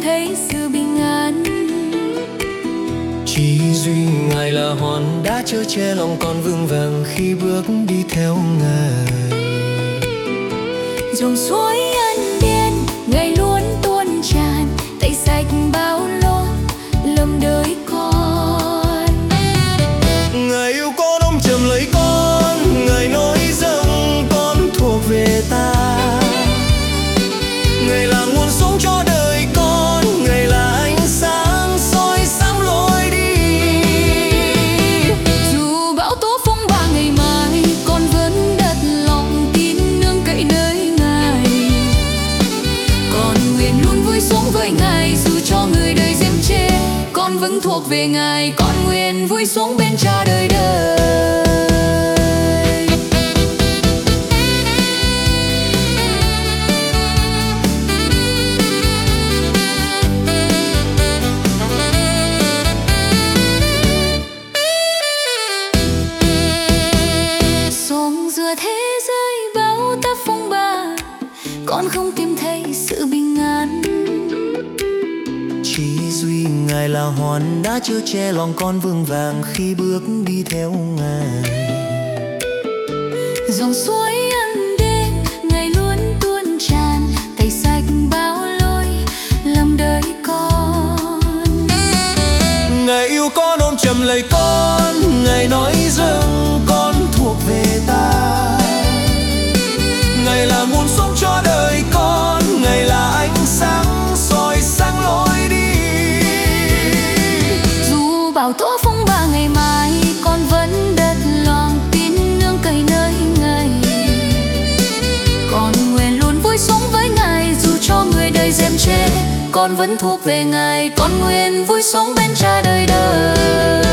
thấy sự bình an. Chỉ duy Ngài là hòn đá chở che lòng con vững vàng khi bước đi theo Ngài. Dòng suối ân điển Ngài luôn tuôn tràn, tẩy sạch bao lỗi lầm đời con. Ngài yêu con ôm chầm lấy con, Ngài nói rằng con thuộc về ta. Ngài là nguồn sống cho đời con, Ngài là ánh sáng soi sáng lối đi. Dù bão tố phong ba ngày mai, con vẫn đặt lòng tin nương cậy nơi Ngài. Con nguyện luôn vui sống với Ngài, dù cho người đời giêm chê, con vẫn thuộc về Ngài. Con nguyện vui sống bên Cha đời đời. Sống giữa thế giới bão táp phong ba, con không tìm thấy sự bình an. Chỉ duy Ngài là hòn đá chở che lòng con vững vàng khi bước đi theo Ngài. Dòng suối ân điển Ngài luôn tuôn tràn, tẩy sạch bao lỗi lầm đời con. Ngài yêu con ôm chầm lấy con, Ngài nói rằng con thuộc về ta. Ngài là nguồn sống cho đời con, Ngài là ánh sáng soi sáng lối đi. Dù bão tố phong ba ngày mai, con vẫn đặt lòng tin nương cậy nơi Ngài. Con nguyện luôn vui sống với Ngài, dù cho người đời giêm chê, con vẫn thuộc về Ngài. Con nguyện vui sống bên Cha đời đời.